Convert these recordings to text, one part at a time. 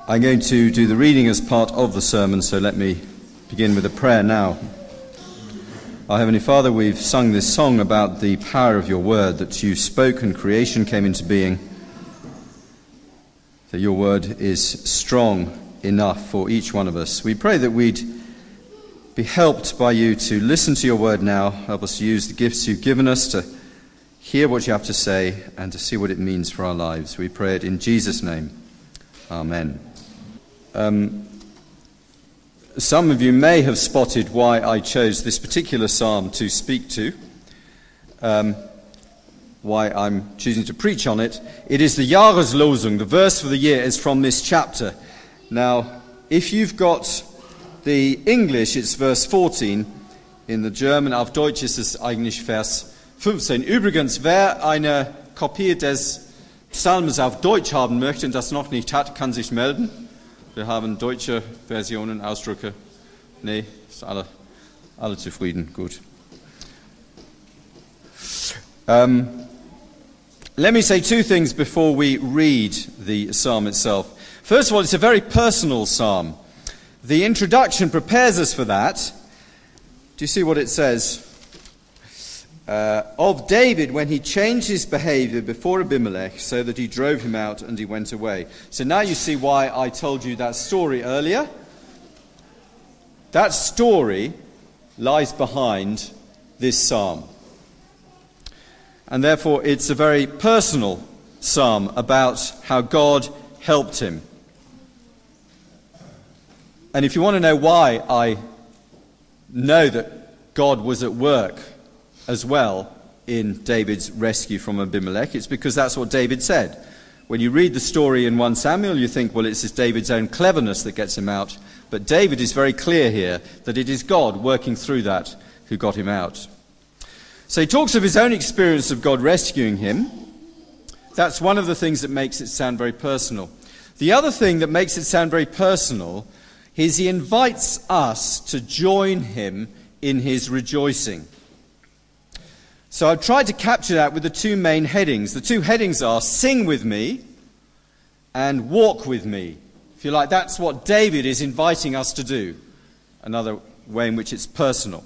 I'm going to do the reading as part of the sermon, so let me begin with a prayer now. Our Heavenly Father, we've sung this song about the power of your word, that you spoke and creation came into being, that your word is strong enough for each one of us. We pray that we'd be helped by you to listen to your word now. Help us to use the gifts you've given us to hear what you have to say and to see what it means for our lives. We pray it in Jesus' name. Amen. Some of you may have spotted why I chose this particular psalm to speak to, why I'm choosing to preach on it. It is the Jahreslosung. The verse for the year is from this chapter. Now, if you've got the English, it's verse 14. In the German, auf Deutsch ist es eigentlich Vers 15. Übrigens, wer eine Kopie des Psalms auf Deutsch haben möchte und das noch nicht hat, kann sich melden. Wir haben deutsche Versionen, Ausdrücke. Nee, ist alle zufrieden. Gut. Let me say two things before we read the psalm itself. First of all, it's a very personal psalm. The introduction prepares us for that. Do you see what it says? Of David when he changed his behavior before Abimelech so that he drove him out and he went away. So now you see why I told you that story earlier. That story lies behind this psalm. And therefore it's a very personal psalm about how God helped him. And if you want to know why I know that God was at work as well in David's rescue from Abimelech, it's because that's what David said. When you read the story in 1 Samuel, you think, well, it's just David's own cleverness that gets him out. But David is very clear here that it is God working through that who got him out. So he talks of his own experience of God rescuing him. That's one of the things that makes it sound very personal. The other thing that makes it sound very personal is he invites us to join him in his rejoicing. So I've tried to capture that with the two main headings. The two headings are sing with me and walk with me. If you like, that's what David is inviting us to do. Another way in which it's personal.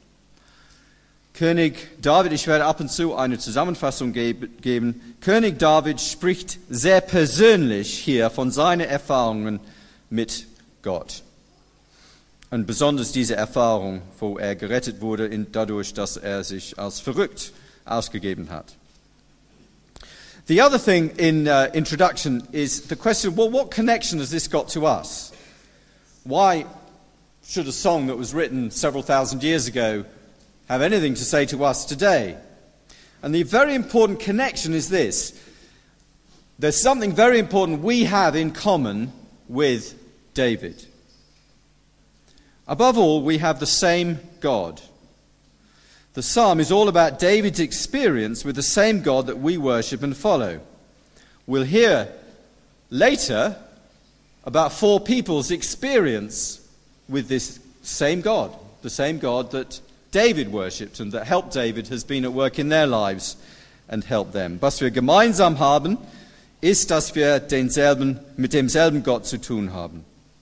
König David, ich werde ab und zu eine Zusammenfassung geben. König David spricht sehr persönlich hier von seinen Erfahrungen mit Gott. Und besonders diese Erfahrung, wo er gerettet wurde, dadurch, dass er sich als verrückt ausgegeben hat. The other thing in introduction is the question, well, what connection has this got to us? Why should a song that was written several thousand years ago have anything to say to us today? And the very important connection is this. There's something very important we have in common with David. Above all, we have the same God. The psalm is all about David's experience with the same God that we worship and follow. We'll hear later about four people's experience with this same God. The same God that David worshipped and that helped David has been at work in their lives and helped them. Was wir gemeinsam haben, ist, dass wir mit demselben Gott zu tun haben.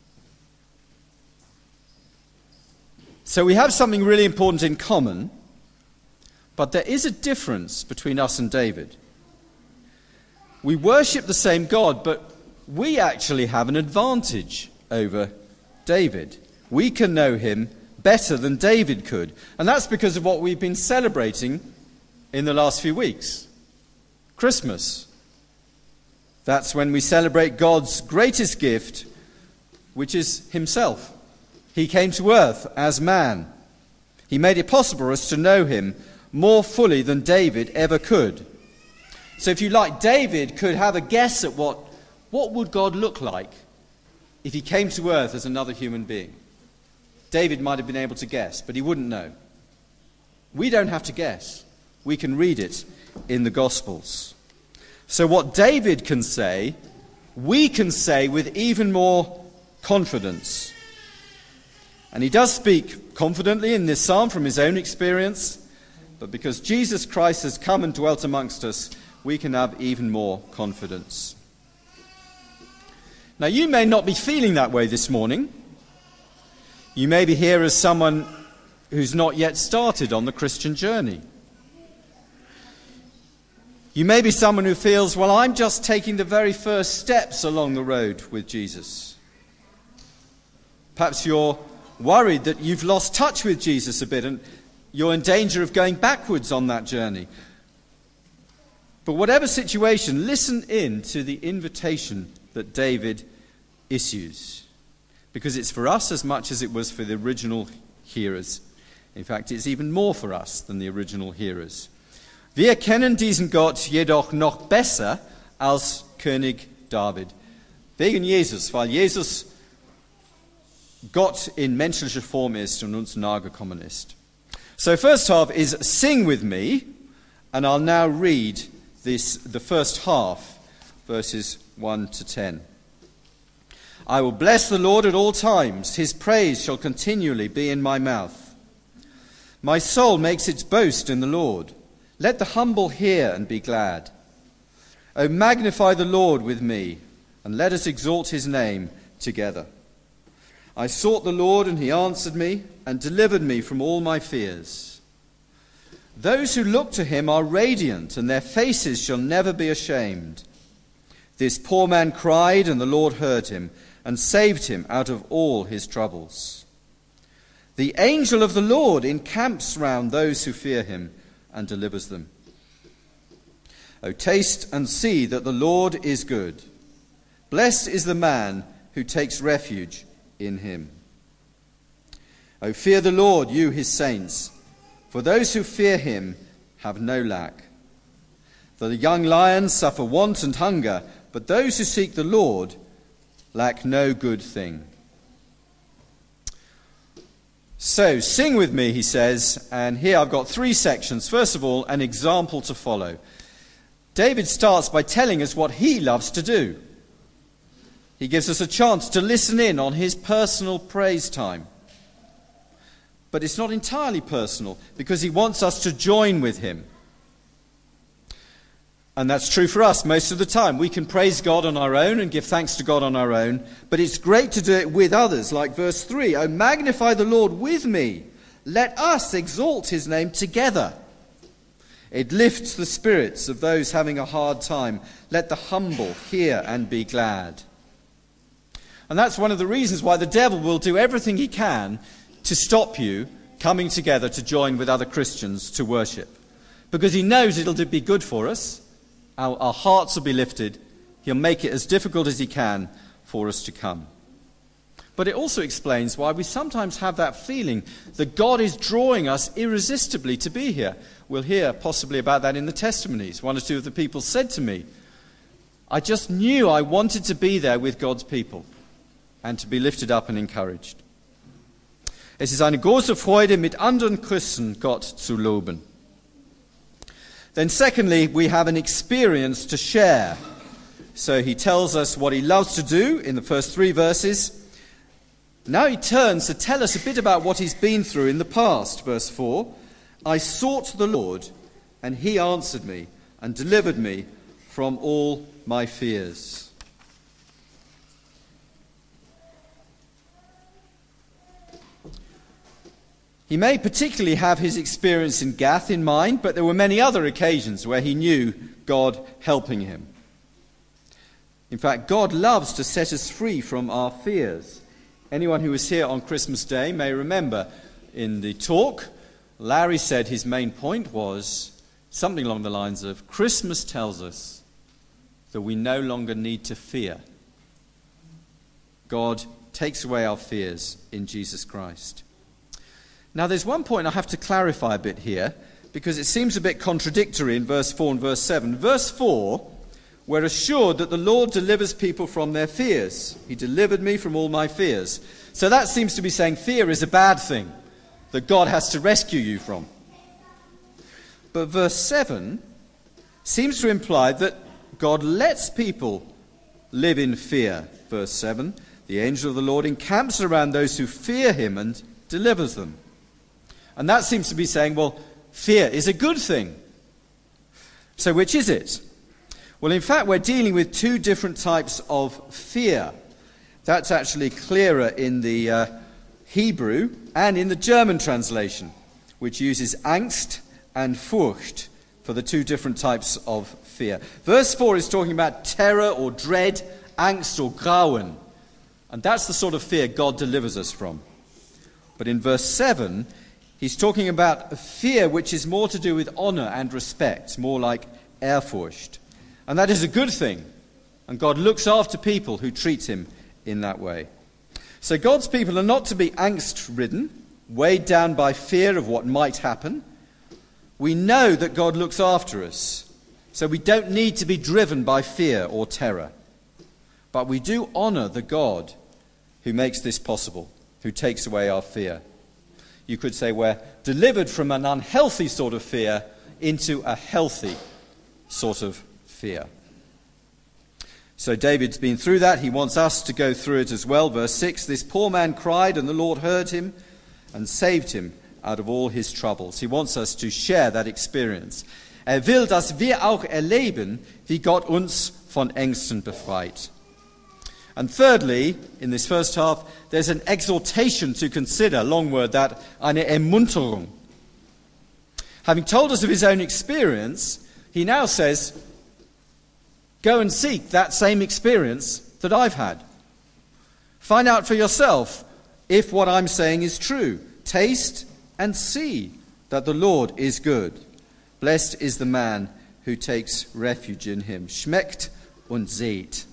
So we have something really important in common, but there is a difference between us and David. We worship the same God, but we actually have an advantage over David. We can know him better than David could. And that's because of what we've been celebrating in the last few weeks. Christmas. That's when we celebrate God's greatest gift, which is himself. He came to earth as man. He made it possible for us to know him more fully than David ever could. So if you like, David could have a guess at what would God look like if he came to earth as another human being. David might have been able to guess, but he wouldn't know. We don't have to guess. We can read it in the Gospels. So what David can say, we can say with even more confidence. And he does speak confidently in this psalm from his own experience, but because Jesus Christ has come and dwelt amongst us, we can have even more confidence. Now, you may not be feeling that way this morning. You may be here as someone who's not yet started on the Christian journey. You may be someone who feels, well, I'm just taking the very first steps along the road with Jesus. Perhaps you're worried that you've lost touch with Jesus a bit and you're in danger of going backwards on that journey. But whatever situation, listen in to the invitation that David issues, because it's for us as much as it was for the original hearers. In fact, it's even more for us than the original hearers. Wir kennen diesen Gott jedoch noch besser als König David. Wegen Jesus, weil Jesus Gott in menschlicher Form ist und uns nahegekommen ist. So first half is sing with me, and I'll now read the first half, verses 1 to 10. I will bless the Lord at all times. His praise shall continually be in my mouth. My soul makes its boast in the Lord. Let the humble hear and be glad. O magnify the Lord with me, and let us exalt his name together. I sought the Lord, and he answered me, and delivered me from all my fears. Those who look to him are radiant, and their faces shall never be ashamed. This poor man cried, and the Lord heard him, and saved him out of all his troubles. The angel of the Lord encamps round those who fear him, and delivers them. O taste and see that the Lord is good. Blessed is the man who takes refuge in him. O fear the Lord, you his saints, for those who fear him have no lack. The young lions suffer want and hunger, but those who seek the Lord lack no good thing. So, sing with me, he says, and here I've got 3 sections. First of all, an example to follow. David starts by telling us what he loves to do. He gives us a chance to listen in on his personal praise time. But it's not entirely personal, because he wants us to join with him. And that's true for us most of the time. We can praise God on our own and give thanks to God on our own, but it's great to do it with others, like verse 3. Oh, magnify the Lord with me. Let us exalt his name together. It lifts the spirits of those having a hard time. Let the humble hear and be glad. And that's one of the reasons why the devil will do everything he can to stop you coming together to join with other Christians to worship. Because he knows it'll be good for us. Our hearts will be lifted. He'll make it as difficult as he can for us to come. But it also explains why we sometimes have that feeling that God is drawing us irresistibly to be here. We'll hear possibly about that in the testimonies. 1 or 2 of the people said to me, I just knew I wanted to be there with God's people and to be lifted up and encouraged. Es ist eine große Freude, mit anderen Christen Gott zu loben. Then secondly, we have an experience to share. So he tells us what he loves to do in the first 3 verses. Now he turns to tell us a bit about what he's been through in the past. Verse 4, I sought the Lord, and he answered me and delivered me from all my fears. He may particularly have his experience in Gath in mind, but there were many other occasions where he knew God helping him. In fact, God loves to set us free from our fears. Anyone who was here on Christmas Day may remember in the talk, Larry said his main point was something along the lines of, Christmas tells us that we no longer need to fear. God takes away our fears in Jesus Christ. Now, there's one point I have to clarify a bit here, because it seems a bit contradictory in verse 4 and verse 7. Verse 4, we're assured that the Lord delivers people from their fears. He delivered me from all my fears. So that seems to be saying fear is a bad thing that God has to rescue you from. But verse 7 seems to imply that God lets people live in fear. Verse 7, the angel of the Lord encamps around those who fear him and delivers them. And that seems to be saying, well, fear is a good thing. So which is it? Well, in fact, we're dealing with 2 different types of fear That's actually clearer in the Hebrew and in the German translation, which uses Angst and Furcht for the two different types of fear. Verse 4 is talking about terror or dread, Angst or Grauen. And that's the sort of fear God delivers us from. But in verse 7, he's talking about a fear which is more to do with honor and respect, more like Ehrfurcht. And that is a good thing. And God looks after people who treat him in that way. So God's people are not to be angst-ridden, weighed down by fear of what might happen. We know that God looks after us, so we don't need to be driven by fear or terror. But we do honor the God who makes this possible, who takes away our fear. You could say we're delivered from an unhealthy sort of fear into a healthy sort of fear. So David's been through that. He wants us to go through it as well. Verse 6, this poor man cried and the Lord heard him and saved him out of all his troubles. He wants us to share that experience. Will, dass wir auch erleben, wie Gott uns von Ängsten befreit. And thirdly, in this first half, there's an exhortation to consider, long word that, eine Ermunterung. Having told us of his own experience, he now says, go and seek that same experience that I've had. Find out for yourself if what I'm saying is true. Taste and see that the Lord is good. Blessed is the man who takes refuge in him. Schmeckt und seht.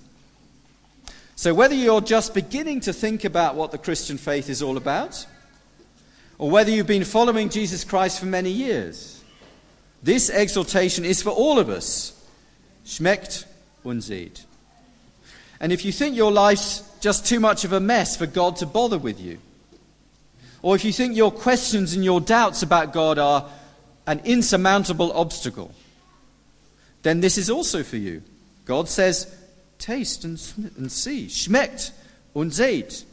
So whether you're just beginning to think about what the Christian faith is all about, or whether you've been following Jesus Christ for many years, this exhortation is for all of us. Schmeckt und seht. And if you think your life's just too much of a mess for God to bother with you, or if you think your questions and your doubts about God are an insurmountable obstacle, then this is also for you. God says, taste and see. Schmeckt und seht.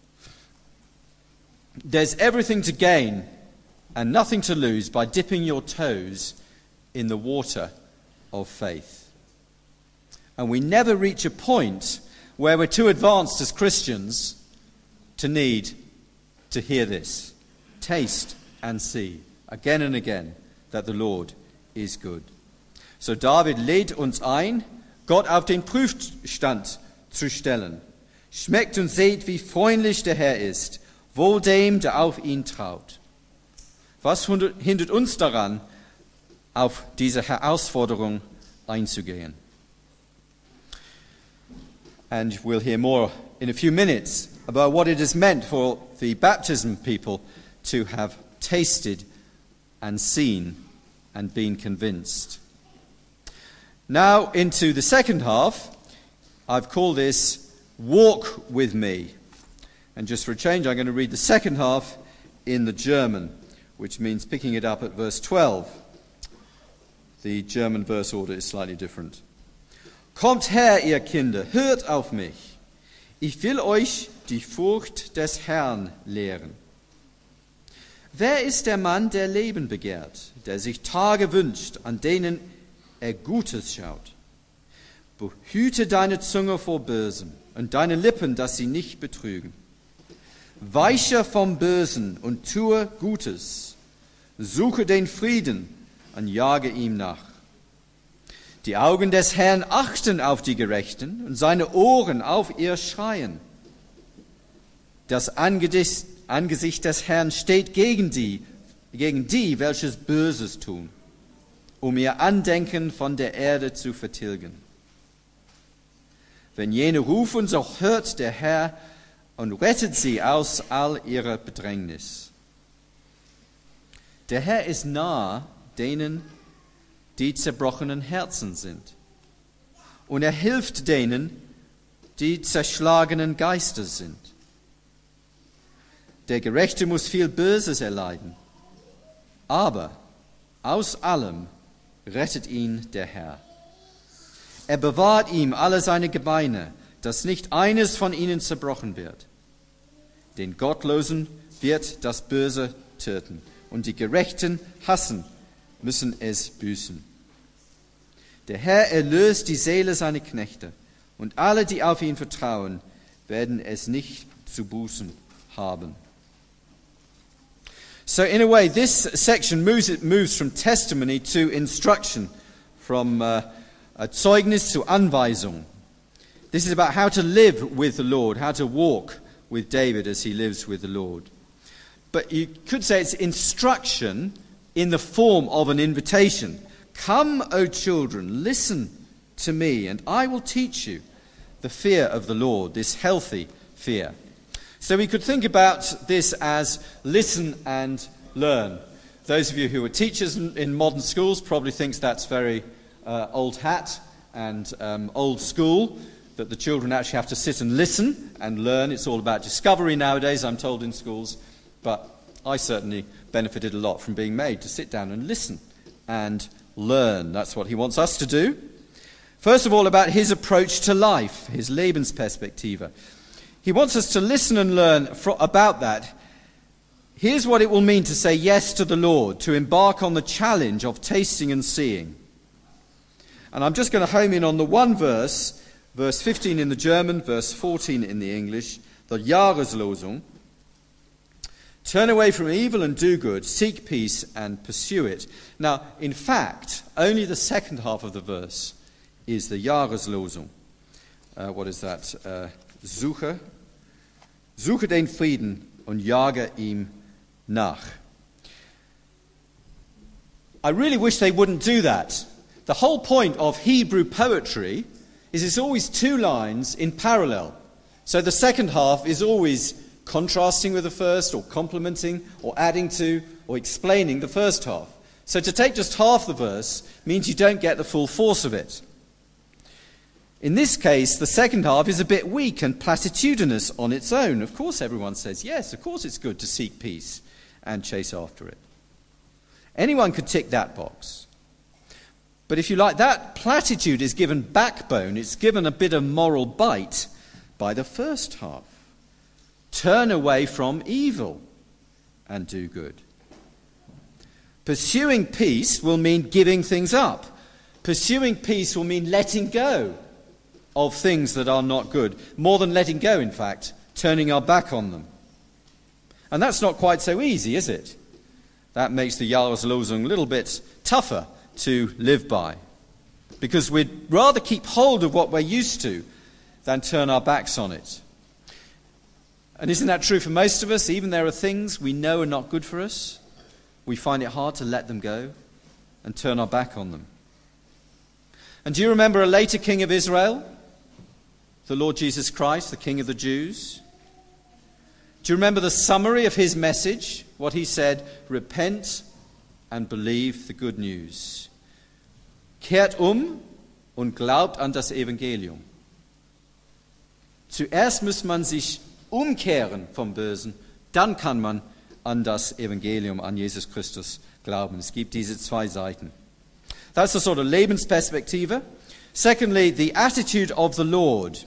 There's everything to gain and nothing to lose by dipping your toes in the water of faith. And we never reach a point where we're too advanced as Christians to need to hear this. Taste and see, again and again, that the Lord is good. So David lädt uns ein, Gott auf den Prüfstand zu stellen. Schmeckt und seht, wie freundlich der Herr ist, wohl dem, der auf ihn traut. Was hindert uns daran, auf diese Herausforderung einzugehen? And we'll hear more in a few minutes about what it has meant for the baptism people to have tasted and seen and been convinced. Now into the second half, I've called this Walk With Me. And just for a change, I'm going to read the second half in the German, which means picking it up at verse 12. The German verse order is slightly different. Kommt her, ihr Kinder, hört auf mich. Ich will euch die Furcht des Herrn lehren. Wer ist der Mann, der Leben begehrt, der sich Tage wünscht, an denen er Gutes schaut? Behüte deine Zunge vor Bösem und deine Lippen, dass sie nicht betrügen. Weiche vom Bösen und tue Gutes. Suche den Frieden und jage ihm nach. Die Augen des Herrn achten auf die Gerechten und seine Ohren auf ihr Schreien. Das Angesicht des Herrn steht gegen die, welches Böses tun, um ihr Andenken von der Erde zu vertilgen. Wenn jene rufen, so hört der Herr und rettet sie aus all ihrer Bedrängnis. Der Herr ist nahe denen, die zerbrochenen Herzen sind. Und er hilft denen, die zerschlagenen Geistes sind. Der Gerechte muss viel Böses erleiden, aber aus allem rettet ihn der Herr. Er bewahrt ihm alle seine Gebeine, dass nicht eines von ihnen zerbrochen wird. Den Gottlosen wird das Böse töten, und die Gerechten müssen es büßen. Der Herr erlöst die Seele seiner Knechte, und alle, die auf ihn vertrauen, werden es nicht zu bußen haben. So in a way, this section moves from testimony to instruction, from Zeugnis to Anweisung. This is about how to live with the Lord, how to walk with David as he lives with the Lord. But you could say it's instruction in the form of an invitation. Come, O children, listen to me, and I will teach you the fear of the Lord, this healthy fear. So we could think about this as listen and learn. Those of you who are teachers in modern schools probably thinks that's very old hat and old school, that the children actually have to sit and listen and learn. It's all about discovery nowadays, I'm told, in schools. But I certainly benefited a lot from being made to sit down and listen and learn. That's what he wants us to do. First of all, about his approach to life, his Lebensperspektive. He wants us to listen and learn about that. Here's what it will mean to say yes to the Lord, to embark on the challenge of tasting and seeing. And I'm just going to home in on the one verse 15 in the German, verse 14 in the English, the Jahreslosung. Turn away from evil and do good, seek peace and pursue it. Now, in fact, only the second half of the verse is the Jahreslosung. What is that? Suche den Frieden und jage ihm nach. I really wish they wouldn't do that. The whole point of Hebrew poetry is it's always two lines in parallel. So the second half is always contrasting with the first, or complementing, or adding to, or explaining the first half. So to take just half the verse means you don't get the full force of it. In this case, the second half is a bit weak and platitudinous on its own. Of course everyone says, yes, of course it's good to seek peace and chase after it. Anyone could tick that box. But if you like, that platitude is given backbone, it's given a bit of moral bite by the first half. Turn away from evil and do good. Pursuing peace will mean giving things up. Pursuing peace will mean letting go of things that are not good. More than letting go, in fact, turning our back on them. And that's not quite so easy, is it? That makes the Jahreslosung a little bit tougher to live by, because we'd rather keep hold of what we're used to than turn our backs on it. And isn't that true for most of us? Even there are things we know are not good for us, we find it hard to let them go and turn our back on them. And do you remember a later king of Israel, the Lord Jesus Christ, the King of the Jews? Do you remember the summary of his message? What he said: repent and believe the good news. Kehrt und glaubt an das Evangelium. Zuerst muss man sich umkehren vom Bösen, dann kann man an das Evangelium, an Jesus Christus glauben. Es gibt diese zwei Seiten. That's the sort of Lebensperspektive. Secondly, the attitude of the Lord.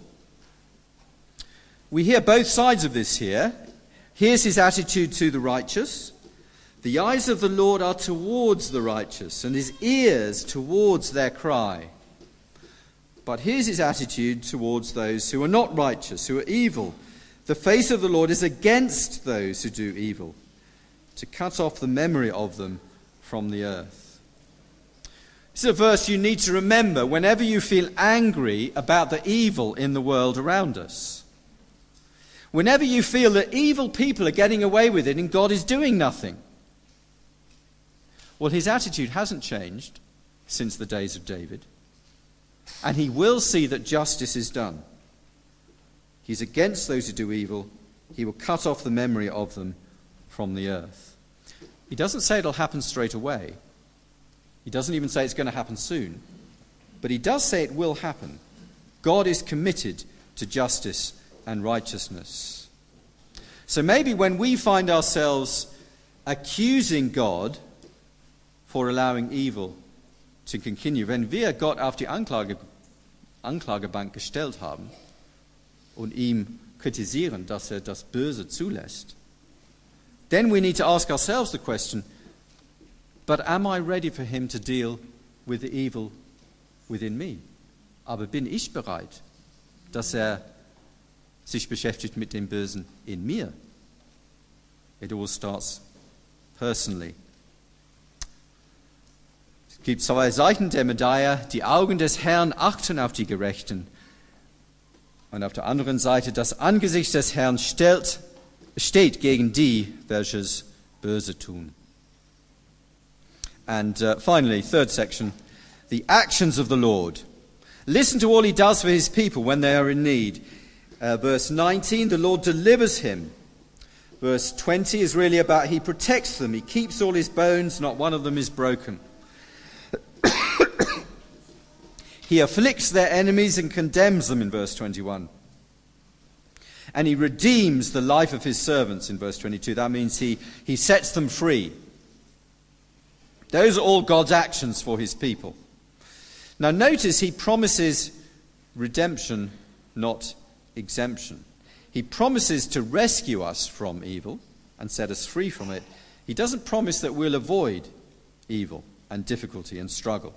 We hear both sides of this here. Here's his attitude to the righteous. The eyes of the Lord are towards the righteous, and his ears towards their cry. But here's his attitude towards those who are not righteous, who are evil. The face of the Lord is against those who do evil, to cut off the memory of them from the earth. This is a verse you need to remember whenever you feel angry about the evil in the world around us. Whenever you feel that evil people are getting away with it and God is doing nothing. Well, his attitude hasn't changed since the days of David. And he will see that justice is done. He's against those who do evil. He will cut off the memory of them from the earth. He doesn't say it'll happen straight away. He doesn't even say it's going to happen soon. But he does say it will happen. God is committed to justice and righteousness. So maybe when we find ourselves accusing God for allowing evil to continue, wenn wir Gott auf die Anklagebank gestellt haben und ihm kritisieren, dass das Böse zulässt, then we need to ask ourselves the question, but am I ready for him to deal with the evil within me? Aber bin ich bereit, dass sich beschäftigt mit dem Bösen in mir. It all starts personally. Es gibt zwei Seiten der Medaille. Die Augen des Herrn achten auf die Gerechten. Und auf der anderen Seite, das Angesicht des Herrn steht gegen die, welches Böse tun. And finally, third section, the actions of the Lord. Listen to all he does for his people when they are in need. Verse 19, the Lord delivers him. Verse 20 is really about he protects them. He keeps all his bones, not one of them is broken. He afflicts their enemies and condemns them in verse 21. And he redeems the life of his servants in verse 22. That means he sets them free. Those are all God's actions for his people. Now notice he promises redemption, not exemption. He promises to rescue us from evil and set us free from it. He doesn't promise that we'll avoid evil and difficulty and struggle.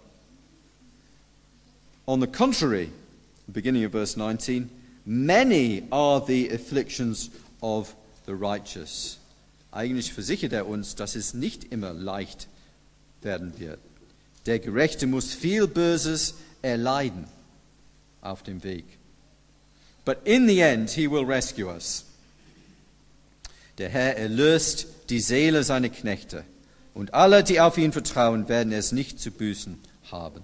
On the contrary, beginning of verse 19, many are the afflictions of the righteous. Eigentlich versichert uns, dass es nicht immer leicht werden wird. Der Gerechte muss viel Böses erleiden auf dem Weg. But in the end, he will rescue us. Der Herr erlöst die Seele seiner Knechte, und alle, die auf ihn vertrauen, werden es nicht zu büßen haben.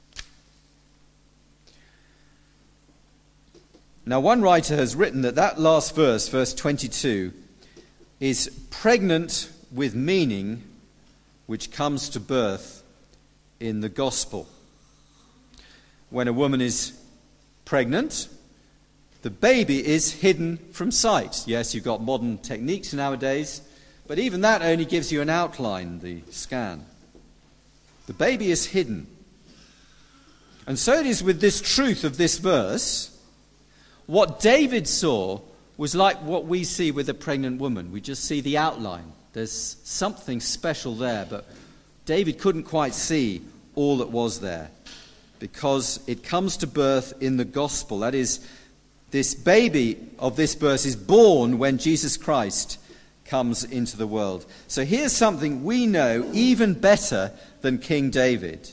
Now, one writer has written that last verse, verse 22, is pregnant with meaning which comes to birth in the gospel. When a woman is pregnant, the baby is hidden from sight. Yes, you've got modern techniques nowadays, but even that only gives you an outline, the scan. The baby is hidden. And so it is with this truth of this verse. What David saw was like what we see with a pregnant woman. We just see the outline. There's something special there, but David couldn't quite see all that was there because it comes to birth in the gospel. That is, this baby of this verse is born when Jesus Christ comes into the world. So here's something we know even better than King David.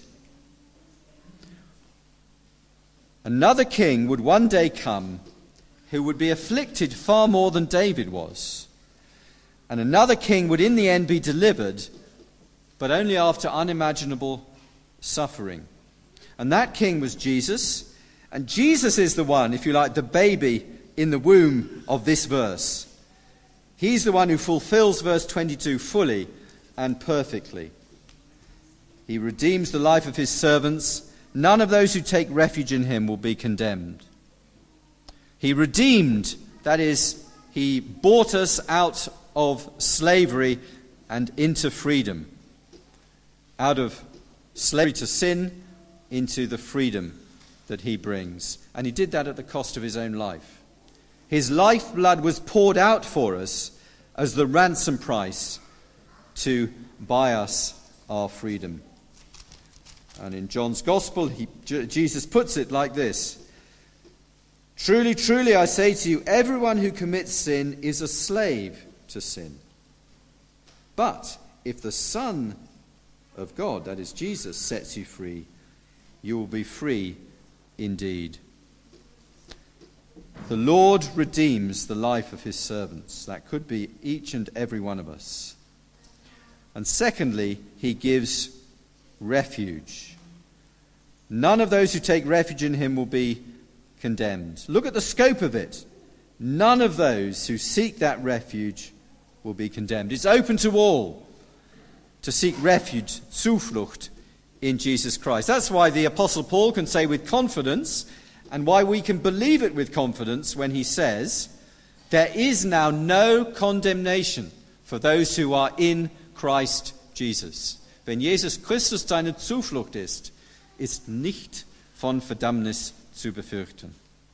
Another king would one day come who would be afflicted far more than David was. And another king would in the end be delivered, but only after unimaginable suffering. And that king was Jesus. And Jesus is the one, if you like, the baby in the womb of this verse. He's the one who fulfills verse 22 fully and perfectly. He redeems the life of his servants. None of those who take refuge in him will be condemned. He redeemed, that is, he bought us out of slavery and into freedom. Out of slavery to sin into the freedom that he brings. And he did that at the cost of his own life. His lifeblood was poured out for us as the ransom price to buy us our freedom. And in John's Gospel, Jesus puts it like this. Truly, truly, I say to you, everyone who commits sin is a slave to sin. But if the Son of God, that is Jesus, sets you free, you will be free indeed. The Lord redeems the life of his servants. That could be each and every one of us. And secondly, he gives refuge. None of those who take refuge in him will be condemned. Look at the scope of it. None of those who seek that refuge will be condemned. It's open to all to seek refuge, Zuflucht, in Jesus Christ. That's why the Apostle Paul can say with confidence, and why we can believe it with confidence when he says, there is now no condemnation for those who are in Christ Jesus. Wenn Jesus Christus deine Zuflucht ist nicht von Verdammnis zu befürchten.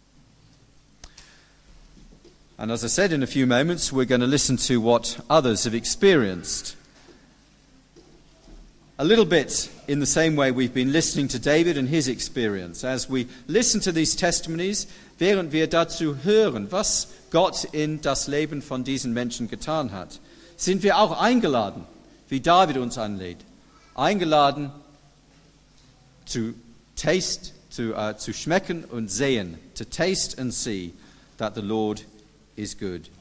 And as I said, in a few moments, we're going to listen to what others have experienced. a little bit in the same way we've been listening to David and his experience. As we listen to these testimonies, während wir dazu hören, was Gott in das Leben von diesen Menschen getan hat, sind wir auch eingeladen, wie David uns anlädt, eingeladen zu schmecken und sehen, to taste and see that the Lord is good.